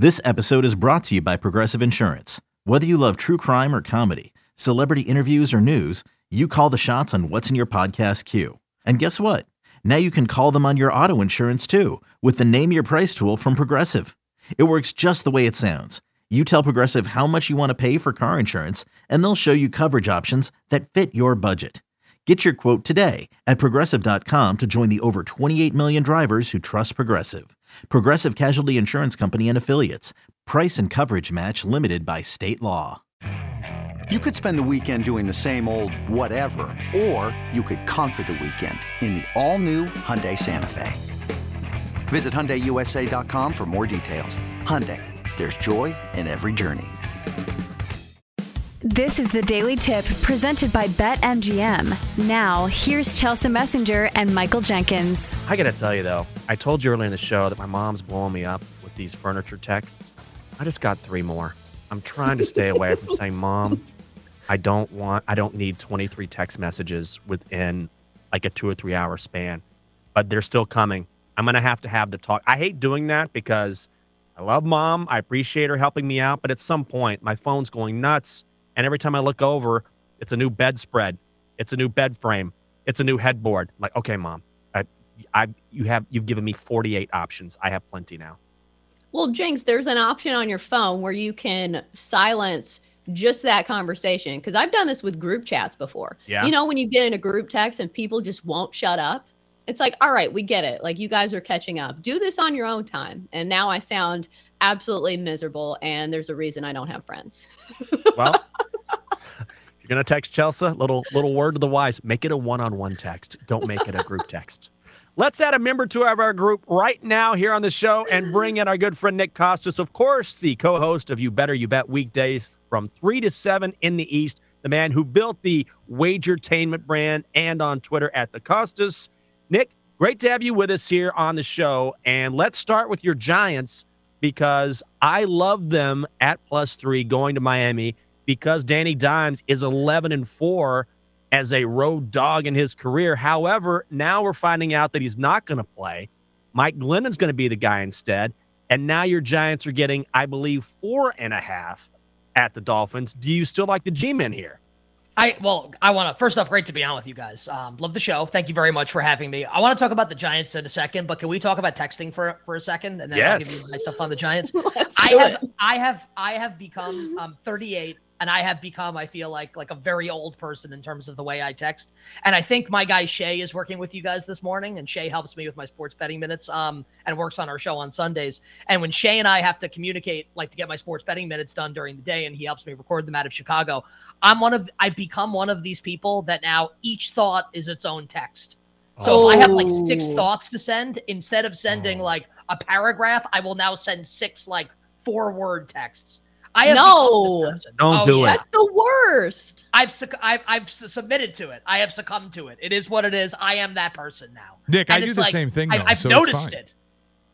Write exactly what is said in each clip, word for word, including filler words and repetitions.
This episode is brought to you by Progressive Insurance. Whether you love true crime or comedy, celebrity interviews or news, you call the shots on what's in your podcast queue. And guess what? Now you can call them on your auto insurance too with the Name Your Price tool from Progressive. It works just the way it sounds. You tell Progressive how much you want to pay for car insurance, and they'll show you coverage options that fit your budget. Get your quote today at progressive dot com to join the over twenty-eight million drivers who trust Progressive. Progressive Casualty Insurance Company and Affiliates. Price and coverage match limited by state law. You could spend the weekend doing the same old whatever, or you could conquer the weekend in the all-new Hyundai Santa Fe. Visit Hyundai U S A dot com for more details. Hyundai, there's joy in every journey. This is the Daily Tip presented by BetMGM. Now, here's Chelsea Messenger and Michael Jenkins. I got to tell you, though, I told you earlier in the show that my mom's blowing me up with these furniture texts. I just got three more. I'm trying to stay away from saying, Mom, I don't want, I don't need twenty-three text messages within like a two or three hour span, but they're still coming. I'm going to have to have the talk. I hate doing that because I love Mom. I appreciate her helping me out, but at some point my phone's going nuts. And every time I look over, it's a new bedspread. It's a new bed frame. It's a new headboard. I'm like, okay, Mom, I, I, you have, you've given me forty-eight options. I have plenty now. Well, Jinx, there's an option on your phone where you can silence just that conversation. Because I've done this with group chats before. Yeah. You know, when you get in a group text and people just won't shut up, it's like, all right, we get it. Like, you guys are catching up. Do this on your own time. And now I sound absolutely miserable, and there's a reason I don't have friends. Well, you're going to text Chelsea, little little word to the wise, make it a one-on-one text. Don't make it a group text. Let's add a member to our group right now here on the show and bring in our good friend Nick Costas, of course, the co-host of You Better You Bet weekdays from three to seven in the East, the man who built the Wagertainment brand, and on Twitter at the Costas. Nick, great to have you with us here on the show, and let's start with your Giants because I love them at plus three going to Miami because Danny Dimes is eleven and four as a road dog in his career. However, now we're finding out that he's not going to play. Mike Glennon's going to be the guy instead. And now your Giants are getting, I believe, four and a half at the Dolphins. Do you still like the G-men here? I well, I want to first off, great to be on with you guys. Um, love the show. Thank you very much for having me. I want to talk about the Giants in a second, but can we talk about texting for for a second, and then yes. I'll give you my stuff on the Giants. Let's I do have, it. I have, I have become um, thirty-eight, and I have become, I feel like, like a very old person in terms of the way I text. And I think my guy Shay is working with you guys this morning, and Shay helps me with my sports betting minutes, um, and works on our show on Sundays. And when Shay and I have to communicate, like to get my sports betting minutes done during the day, and he helps me record them out of Chicago, I'm one of, I've become one of these people that now each thought is its own text. So Oh. if I have like six thoughts to send, instead of sending like a paragraph, I will now send six like four word texts. I have No. become this person. Don't Oh, do yeah. it. That's the worst. I've, succ- I've I've s- submitted to it. I have succumbed to it. It is what it is. I am that person now. Nick, I And do it's the like, same thing, I, though, I've so it's noticed fine. it.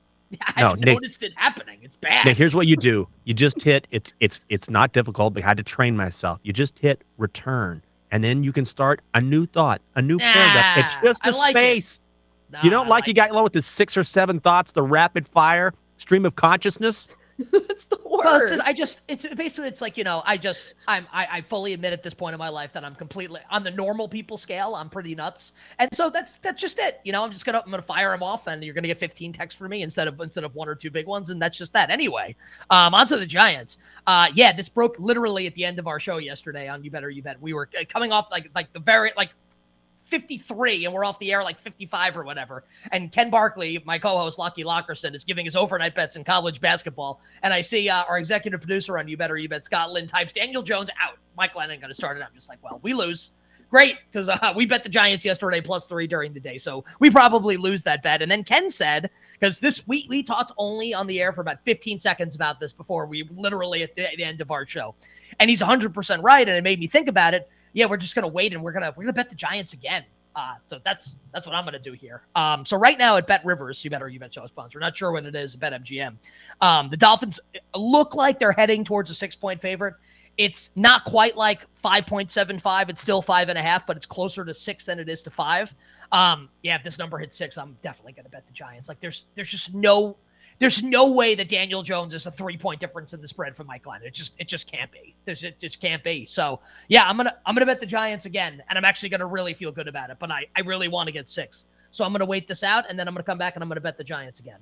No, I've Nick- noticed it happening. It's bad. Nick, here's what you do. You just hit, it's it's it's not difficult, but I had to train myself. You just hit return, and then you can start a new thought, a new Nah, paragraph. It's just I a like it. space. Nah, You don't I like you got along with the six or seven thoughts, the rapid fire stream of consciousness? It's the worst. Well, it's just, I just, it's basically, it's like, you know, I just, I'm, I, I fully admit at this point in my life that I'm completely, on the normal people scale, I'm pretty nuts. And so that's, that's just it. You know, I'm just going to, I'm going to fire them off and you're going to get fifteen texts from me instead of, instead of one or two big ones. And that's just that. Anyway, um, onto the Giants. Uh, yeah, this broke literally at the end of our show yesterday on You Better You Bet. We were coming off like, like the very, like, fifty-three and we're off the air like fifty-five or whatever. And Ken Barkley, my co-host Lockie Lockerson, is giving his overnight bets in college basketball. And I see uh, our executive producer on You Better You Bet, Scott Lynn, types Daniel Jones out. Mike Lennon going to start it. I'm just like, well, we lose. Great, because uh, we bet the Giants yesterday plus three during the day. So we probably lose that bet. And then Ken said, because this we we talked only on the air for about fifteen seconds about this before we literally at the, the end of our show. And he's one hundred percent right. And it made me think about it. Yeah, we're just gonna wait and we're gonna we're gonna bet the Giants again. Uh, so that's that's what I'm gonna do here. Um, so right now at Bet Rivers, you better you bet show sponsor. Not sure when it is. Bet M G M. Um, the Dolphins look like they're heading towards a six point favorite. It's not quite like five point seven five. It's still five and a half, but it's closer to six than it is to five. Um, yeah, if this number hits six, I'm definitely gonna bet the Giants. Like there's there's just no there's no way that Daniel Jones is a three-point difference in the spread from Mike Glennon. It just it just can't be. There's it just can't be. So yeah, I'm gonna I'm gonna bet the Giants again, and I'm actually gonna really feel good about it. But I I really want to get six, so I'm gonna wait this out, and then I'm gonna come back and I'm gonna bet the Giants again.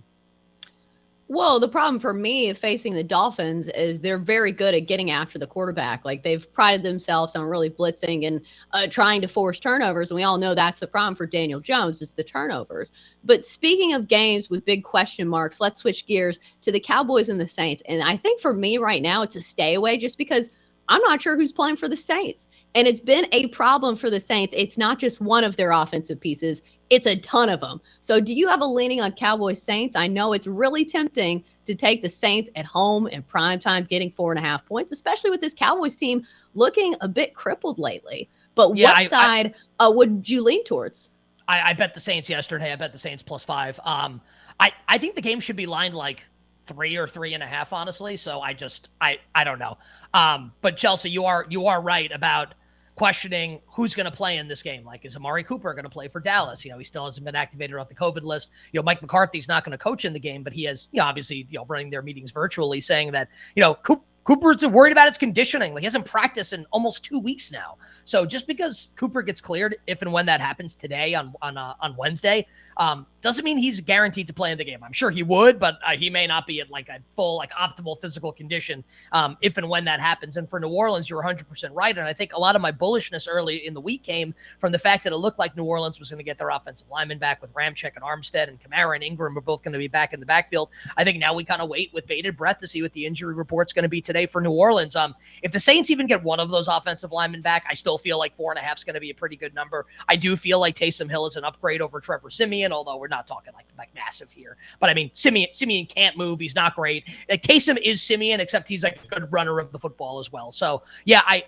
Well, the problem for me facing the Dolphins is they're very good at getting after the quarterback. Like they've prided themselves on really blitzing and uh, trying to force turnovers. And we all know that's the problem for Daniel Jones is the turnovers. But speaking of games with big question marks, let's switch gears to the Cowboys and the Saints. And I think for me right now, it's a stay away just because I'm not sure who's playing for the Saints. And it's been a problem for the Saints. It's not just one of their offensive pieces. It's a ton of them. So do you have a leaning on Cowboys Saints? I know it's really tempting to take the Saints at home in prime time, getting four and a half points, especially with this Cowboys team looking a bit crippled lately. But yeah, what I, side I, uh, would you lean towards? I, I bet the Saints yesterday. I bet the Saints plus five. Um, I, I think the game should be lined like three or three and a half, honestly. So I just, I, I don't know. Um, but Chelsea, you are, you are right about questioning who's going to play in this game. Like, is Amari Cooper going to play for Dallas? You know, he still hasn't been activated off the COVID list. You know, Mike McCarthy's not going to coach in the game, but he has, you know, obviously, you know, running their meetings virtually saying that, you know, Cooper, Cooper's worried about his conditioning. Like he hasn't practiced in almost two weeks now. So just because Cooper gets cleared, if and when that happens today on on uh, on Wednesday, um, doesn't mean he's guaranteed to play in the game. I'm sure he would, but uh, he may not be at like a full, like optimal physical condition um, if and when that happens. And for New Orleans, you're one hundred percent right. And I think a lot of my bullishness early in the week came from the fact that it looked like New Orleans was going to get their offensive linemen back with Ramczyk and Armstead, and Kamara and Ingram were both going to be back in the backfield. I think now we kind of wait with bated breath to see what the injury report's going to be today for New Orleans. Um, if the Saints even get one of those offensive linemen back, I still feel like four and a half is going to be a pretty good number. I do feel like Taysom Hill is an upgrade over Trevor Siemian, although we're not talking like, like massive here. But I mean, Siemian, Siemian can't move. He's not great. Like Taysom is Siemian, except he's like a good runner of the football as well. So yeah, I,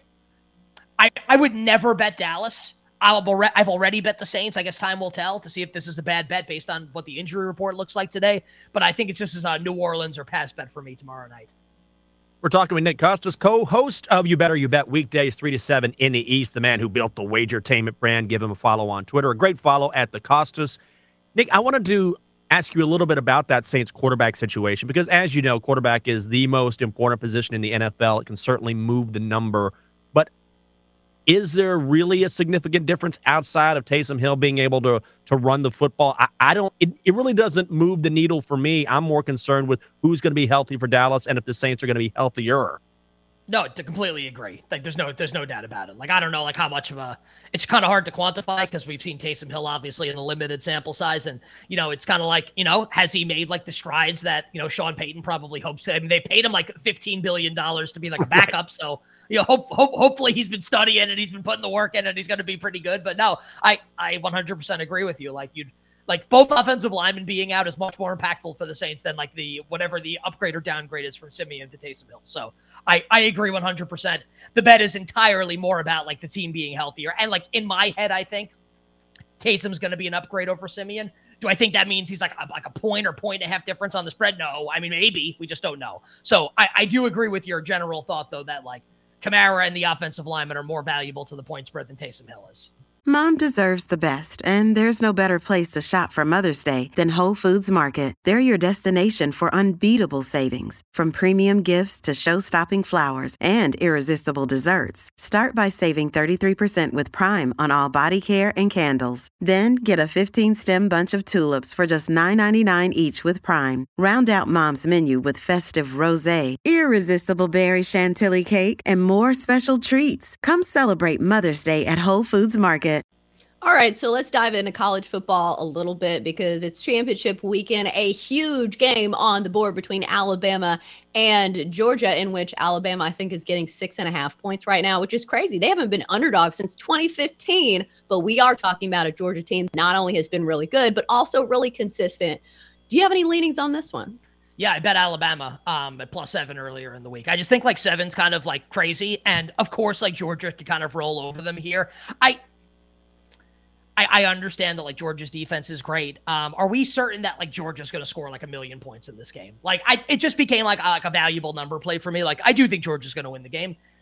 I, I would never bet Dallas. I'll, I've already bet the Saints. I guess time will tell to see if this is a bad bet based on what the injury report looks like today. But I think it's just as a New Orleans or pass bet for me tomorrow night. We're talking with Nick Kostos, co-host of You Better You Bet weekdays three to seven in the East, the man who built the Wagertainment brand. Give him a follow on Twitter. A great follow at the Kostos. Nick, I wanted to ask you a little bit about that Saints quarterback situation because, as you know, quarterback is the most important position in the N F L. It can certainly move the number. But is there really a significant difference outside of Taysom Hill being able to to run the football? I, I don't. It, it really doesn't move the needle for me. I'm more concerned with who's going to be healthy for Dallas and if the Saints are going to be healthier. No, to completely agree. Like, there's no, there's no doubt about it. Like, I don't know, like how much of a. It's kind of hard to quantify because we've seen Taysom Hill obviously in a limited sample size, and you know, it's kind of like, you know, has he made like the strides that you know Sean Payton probably hopes? I mean, they paid him like fifteen billion dollars to be like a backup, right. So you know, hope, hope hopefully he's been studying and he's been putting the work in and he's going to be pretty good. But no, I I one hundred percent agree with you. Like you'd. Like both offensive linemen being out is much more impactful for the Saints than like the whatever the upgrade or downgrade is from Siemian to Taysom Hill. So I, I agree one hundred percent. The bet is entirely more about like the team being healthier. And like in my head, I think Taysom's going to be an upgrade over Siemian. Do I think that means he's like a, like a point or point and a half difference on the spread? No. I mean, maybe. We just don't know. So I, I do agree with your general thought, though, that like Kamara and the offensive linemen are more valuable to the point spread than Taysom Hill is. Mom deserves the best, and there's no better place to shop for Mother's Day than Whole Foods Market. They're your destination for unbeatable savings, from premium gifts to show-stopping flowers and irresistible desserts. Start by saving thirty-three percent with Prime on all body care and candles. Then get a fifteen-stem bunch of tulips for just nine ninety-nine each with Prime. Round out Mom's menu with festive rosé, irresistible berry chantilly cake, and more special treats. Come celebrate Mother's Day at Whole Foods Market. All right, so let's dive into college football a little bit because it's championship weekend, a huge game on the board between Alabama and Georgia, in which Alabama, I think, is getting six and a half points right now, which is crazy. They haven't been underdogs since twenty fifteen, but we are talking about a Georgia team that not only has been really good, but also really consistent. Do you have any leanings on this one? Yeah, I bet Alabama um, at plus seven earlier in the week. I just think like seven's kind of like crazy. And of course, like Georgia could kind of roll over them here. I I, I understand that like Georgia's defense is great. Um, are we certain that like Georgia's going to score like a million points in this game? Like I, it just became like a, like a valuable number play for me. Like I do think Georgia's going to win the game.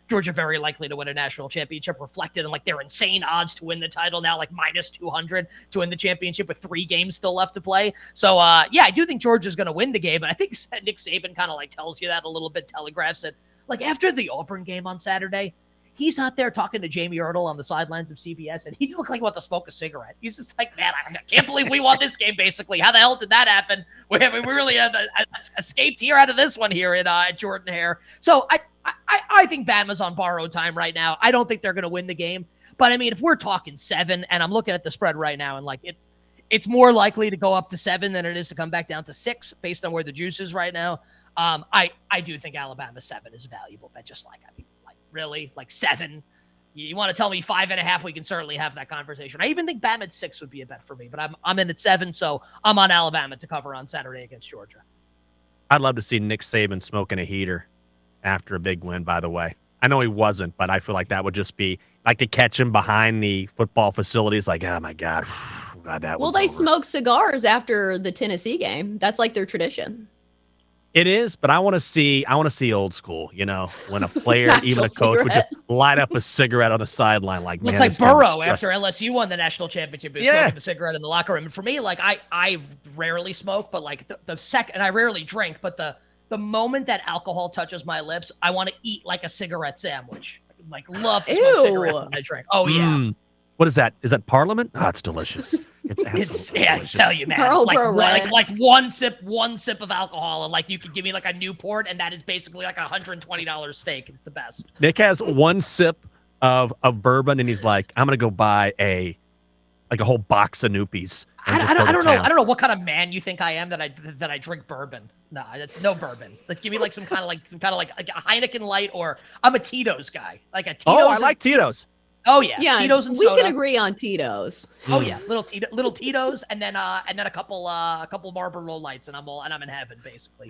Georgia very likely to win a national championship, reflected in like their insane odds to win the title now, like minus two hundred to win the championship with three games still left to play. So, uh, yeah, I do think Georgia's going to win the game, but I think Nick Saban kind of like tells you that a little bit, telegraphs it. Like after the Auburn game on Saturday, he's out there talking to Jamie Ertl on the sidelines of C B S, and he looked like he wanted to smoke a cigarette. He's just like, man, I can't believe we won this game, basically. How the hell did that happen? We, we really uh, escaped here out of this one here at, uh, at Jordan-Hare. So I, I, I think Bama's on borrowed time right now. I don't think they're going to win the game. But, I mean, if we're talking seven, and I'm looking at the spread right now, and, like, it, it's more likely to go up to seven than it is to come back down to six based on where the juice is right now. Um, I, I do think Alabama seven is valuable, but just like, I mean, really, like seven. You want to tell me five and a half? We can certainly have that conversation. I even think Bama at six would be a bet for me, but I'm I'm in at seven, so I'm on Alabama to cover on Saturday against Georgia. I'd love to see Nick Saban smoking a heater after a big win. By the way, I know he wasn't, but I feel like that would just be like to catch him behind the football facilities. Like, oh my god, I'm glad that. Well, they over. smoke cigars after the Tennessee game. That's like their tradition. It is, but I want to see I want to see old school, you know, when a player, even a coach, cigarette. would just light up a cigarette on the sideline. Like, man, it's like Burrow after L S U won the national championship. He was yeah. smoking the cigarette in the locker room. And for me, like, I I rarely smoke, but like the, the second, and I rarely drink, but the the moment that alcohol touches my lips, I want to eat like a cigarette sandwich. Like, love to smoke cigarettes when I drink. Oh yeah. Mm. What is that? Is that Parliament? Oh, it's delicious. It's absolutely it's, yeah, delicious. I tell you, man. Pearl Like, Pearl like, like one sip, one sip of alcohol, and like you could give me like a Newport, and that is basically like a hundred and twenty dollars steak. It's the best. Nick has one sip of of bourbon, and he's like, "I'm gonna go buy a like a whole box of Noopies." I, I, don't, I don't know. I don't know what kind of man you think I am that I that I drink bourbon. No, it's no bourbon. Like, give me like some kind of like some kind of like, like a Heineken Light, or I'm a Tito's guy. Like a Tito's. Oh, I and, like Tito's. Oh yeah, yeah. Tito's and we soda. can agree on Tito's. Oh yeah, little Tito, little Tito's, and then uh, and then a couple uh, a couple Marlboro Lights, and I'm all and I'm in heaven basically.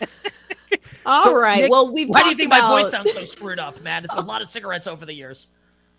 All so, right. Nick, well, we've. Why do you think about... my voice sounds so screwed up, man? It's been a lot of cigarettes over the years.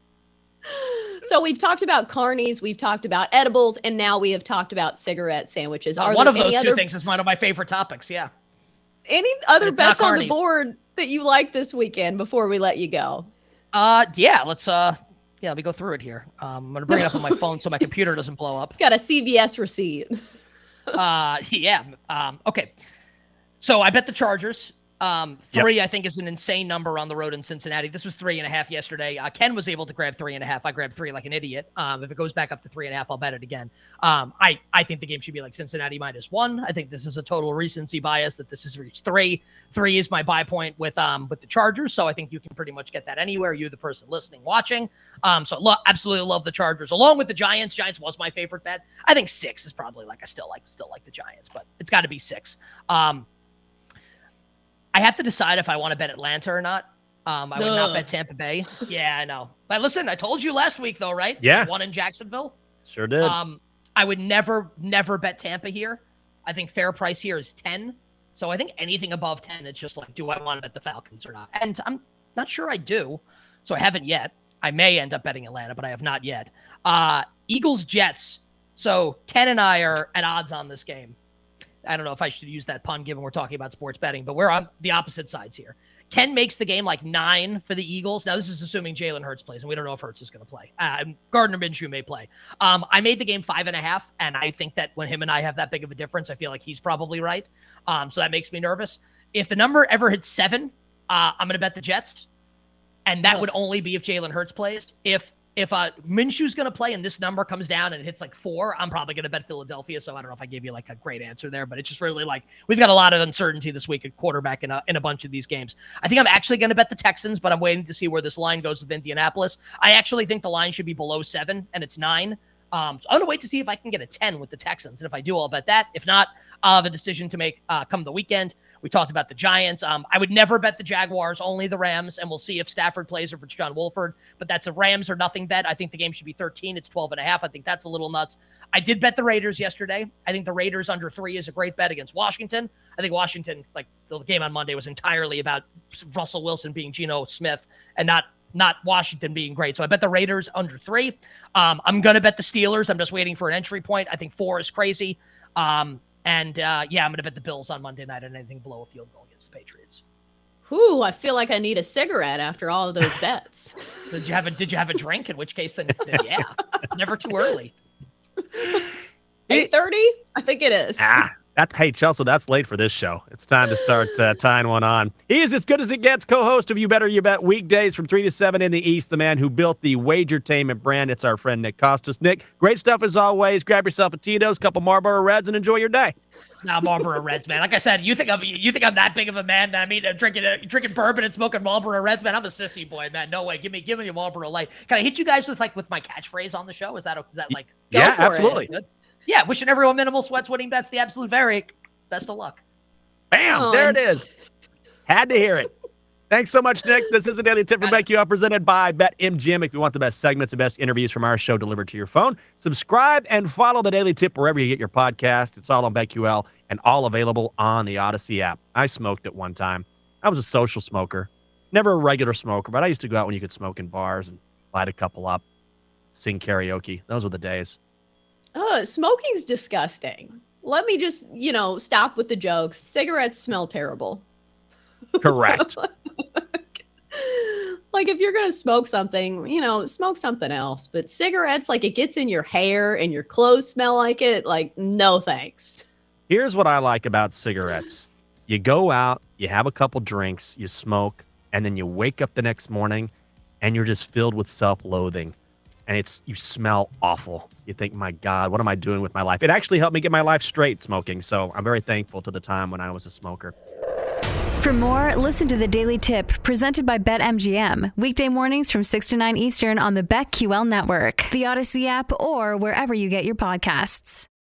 So we've talked about carnies, we've talked about edibles, and now we have talked about cigarette sandwiches. Uh, Are one there of those any two other... things is one of my favorite topics. Yeah. Any other bets on the carnies. board that you like this weekend before we let you go? Uh, yeah. Let's uh. Yeah, let me go through it here. Um, I'm going to bring it up on my phone so my computer doesn't blow up. It's got a C V S receipt. uh, yeah. Um, okay. So I bet the Chargers. Um, three, yep. I think, is an insane number on the road in Cincinnati. This was three and a half yesterday. Uh, Ken was able to grab three and a half. I grabbed three like an idiot. Um, if it goes back up to three and a half, I'll bet it again. Um, I, I think the game should be like Cincinnati minus one. I think this is a total recency bias that this has reached three. Three is my buy point with um with the Chargers. So I think you can pretty much get that anywhere. You, the person listening, watching. Um, so lo- absolutely love the Chargers along with the Giants. Giants was my favorite bet. I think six is probably like I still like still like the Giants, but it's got to be six. Um. I have to decide if I want to bet Atlanta or not. Um, I would Ugh. not bet Tampa Bay. Yeah, I know. But listen, I told you last week, though, right? Yeah. One in Jacksonville. Sure did. Um, I would never, never bet Tampa here. I think fair price here is ten. So I think anything above ten, it's just like, do I want to bet the Falcons or not? And I'm not sure I do. So I haven't yet. I may end up betting Atlanta, but I have not yet. Uh, Eagles, Jets. So Ken and I are at odds on this game. I don't know if I should use that pun given we're talking about sports betting, but we're on the opposite sides here. Ken makes the game like nine for the Eagles. Now, this is assuming Jalen Hurts plays, and we don't know if Hurts is going to play. Uh, Gardner Minshew may play. Um, I made the game five and a half, and I think that when him and I have that big of a difference, I feel like he's probably right. Um, so that makes me nervous. If the number ever hits seven, uh, I'm going to bet the Jets, and that Ugh. would only be if Jalen Hurts plays. If If uh, Minshew's going to play and this number comes down and it hits like four, I'm probably going to bet Philadelphia. So I don't know if I gave you like a great answer there, but it's just really like we've got a lot of uncertainty this week at quarterback in a, in a bunch of these games. I think I'm actually going to bet the Texans, but I'm waiting to see where this line goes with Indianapolis. I actually think the line should be below seven and it's nine. Um, so I'm going to wait to see if I can get a ten with the Texans. And if I do, I'll bet that. If not, I'll have a decision to make uh, come the weekend. We talked about the Giants. Um, I would never bet the Jaguars, only the Rams, and we'll see if Stafford plays or if it's John Wolford. But that's a Rams or nothing bet. I think the game should be thirteen. It's twelve and a half. I think that's a little nuts. I did bet the Raiders yesterday. I think the Raiders under three is a great bet against Washington. I think Washington, like the game on Monday, was entirely about Russell Wilson being Geno Smith and not not Washington being great. So I bet the Raiders under three. Um, I'm going to bet the Steelers. I'm just waiting for an entry point. I think four is crazy. Um, and uh, yeah, I'm going to bet the Bills on Monday night and anything below a field goal against the Patriots. Whew, I feel like I need a cigarette after all of those bets. Did you have a Did you have a drink? In which case, then, then yeah, it's never too early. eight thirty? I think it is. Ah, that, hey, Chelsea, that's late for this show. It's time to start uh, tying one on. He is as good as it gets, co-host of You Better You Bet weekdays from three to seven in the East, the man who built the Wagertainment brand. It's our friend Nick Costas. Nick, great stuff as always. Grab yourself a Tito's, couple Marlboro Reds, and enjoy your day. Nah, Marlboro Reds, man. Like I said, you think I'm you think I'm that big of a man? That I mean, I'm drinking uh, drinking bourbon and smoking Marlboro Reds, man. I'm a sissy boy, man. No way. Give me give me a Marlboro Light. Can I hit you guys with like with my catchphrase on the show? Is that is that like? Go yeah, absolutely. It. Yeah, wishing everyone minimal sweats, winning bets, the absolute very best of luck. Bam! Oh, there it is. Had to hear it. Thanks so much, Nick. This is a Daily Tip from BetQL presented by BetMGM. If you want the best segments and best interviews from our show delivered to your phone, subscribe and follow the Daily Tip wherever you get your podcast. It's all on BetQL and all available on the Odyssey app. I smoked at one time. I was a social smoker, never a regular smoker, but I used to go out when you could smoke in bars and light a couple up, sing karaoke. Those were the days. Oh, smoking's disgusting. Let me just, you know, stop with the jokes. Cigarettes smell terrible. Correct. Like, if you're going to smoke something, you know, smoke something else. But cigarettes, like, it gets in your hair and your clothes smell like it. Like, no thanks. Here's what I like about cigarettes. You go out, you have a couple drinks, you smoke, and then you wake up the next morning and you're just filled with self-loathing. And it's you smell awful. You think, my God, what am I doing with my life? It actually helped me get my life straight, smoking. So I'm very thankful to the time when I was a smoker. For more, listen to the Daily Tip presented by BetMGM. Weekday mornings from six to nine Eastern on the BetQL network, the Odyssey app, or wherever you get your podcasts.